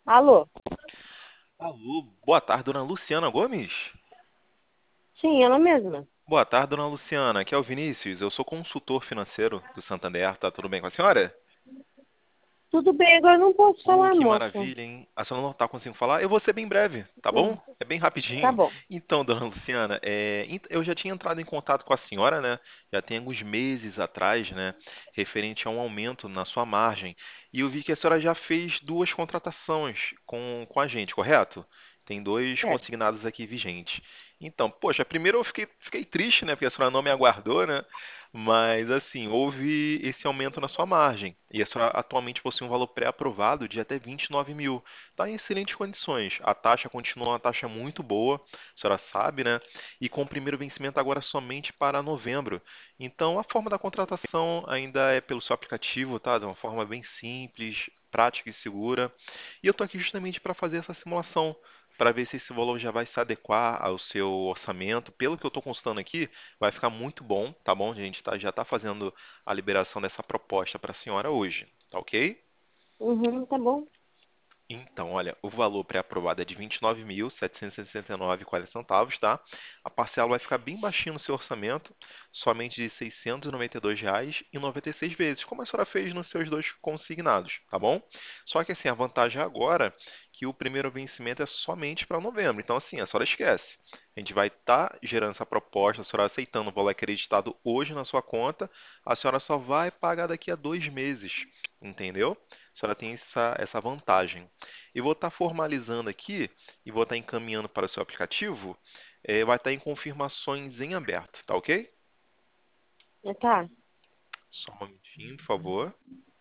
Alô? Alô, boa tarde, dona Luciana Gomes. Sim, ela mesma. Boa tarde, dona Luciana. Aqui é o Vinícius. Eu sou consultor financeiro do Santander. Tá tudo bem com a senhora? Tudo bem, agora eu não posso falar, Que moço. maravilha, hein? A senhora não tá conseguindo falar? Eu vou ser bem breve, tá bom? Hum, É bem tá rapidinho. bom. Então, dona Luciana, eu já tinha entrado em contato com a senhora, né? Já tem alguns meses atrás, né? Referente a um aumento na sua margem. E eu vi que a senhora já fez duas contratações com a gente, correto? Tem dois Certo. consignados aqui vigentes. Então, poxa, primeiro eu fiquei triste, né? Porque a senhora não me aguardou, né? Mas assim, houve esse aumento na sua margem. E a senhora atualmente possui um valor pré-aprovado de até 29 mil. Está em excelentes condições. A taxa continua uma taxa muito boa, a senhora sabe, né? E com o primeiro vencimento agora somente para novembro. Então a forma da contratação ainda é pelo seu aplicativo, tá? De uma forma bem simples, prática e segura. E eu estou aqui justamente para fazer essa simulação. Para ver se esse valor já vai se adequar ao seu orçamento. Pelo que eu estou consultando aqui, vai ficar muito bom, tá bom? A gente já está fazendo a liberação dessa proposta para a senhora hoje, tá ok? Uhum, tá bom. Então, olha, o valor pré-aprovado é de 29.769,40 centavos, tá? A parcela vai ficar bem baixinho no seu orçamento, somente de R$ 692,96 vezes, como a senhora fez nos seus dois consignados, tá bom? Só que assim, a vantagem agora é que o primeiro vencimento é somente para novembro. Então, assim, a senhora esquece. A gente vai estar gerando essa proposta, a senhora aceitando o valor acreditado hoje na sua conta, a senhora só vai pagar daqui a 2 meses, entendeu? A senhora tem essa vantagem. E vou estar formalizando aqui e vou estar encaminhando para o seu aplicativo. Vai estar em confirmações em aberto, tá ok? Tá. Só um momentinho, por favor.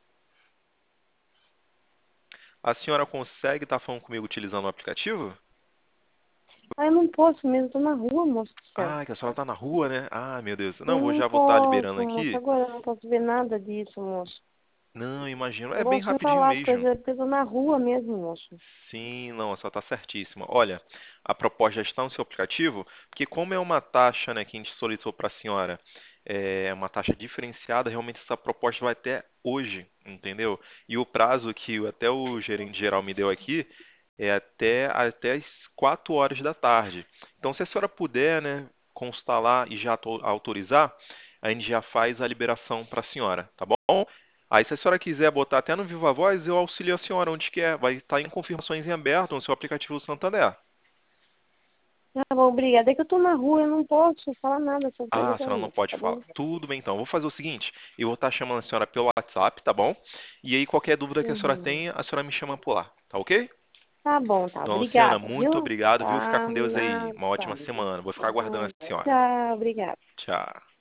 A senhora consegue estar falando comigo utilizando o aplicativo? Ah, eu não posso mesmo, tô na rua, moço do céu. Ah, que a senhora está na rua, né? Ah, meu Deus. Eu Não, não já vou estar liberando posso, moço. aqui. Agora eu não posso ver nada disso, moço. Não, imagino. Eu É bem gosto de rapidinho falar as mesmo. coisas porque eu tô na rua mesmo, moço. Sim, não, a senhora está certíssima. Olha, a proposta já está no seu aplicativo, porque como é uma taxa, né, que a gente solicitou para a senhora, é uma taxa diferenciada, realmente essa proposta vai até hoje, entendeu? E o prazo que até o gerente geral me deu aqui é até as 4 horas da tarde. Então, se a senhora puder, né, constar lá e já autorizar, a gente já faz a liberação para a senhora, tá bom? Aí, se a senhora quiser botar até no Viva Voz, eu auxilio a senhora onde quer. Vai estar em confirmações em aberto no seu aplicativo do Santander. Tá bom, obrigada. É que eu tô na rua, eu não posso falar nada essas Ah, a coisas não, senhora não moço, pode tá falar. bom? Tudo bem, então. Eu vou fazer o seguinte: eu vou estar chamando a senhora pelo WhatsApp, tá bom? E aí, qualquer dúvida que a senhora Uhum. tenha, a senhora me chama por lá, tá ok? Tá bom, tá. Dona Luciana, Obrigada, muito viu? obrigado, viu? Ficar Tá, com Deus aí. nada. Uma ótima semana. Vou ficar aguardando a senhora. Tchau, obrigada. Tchau.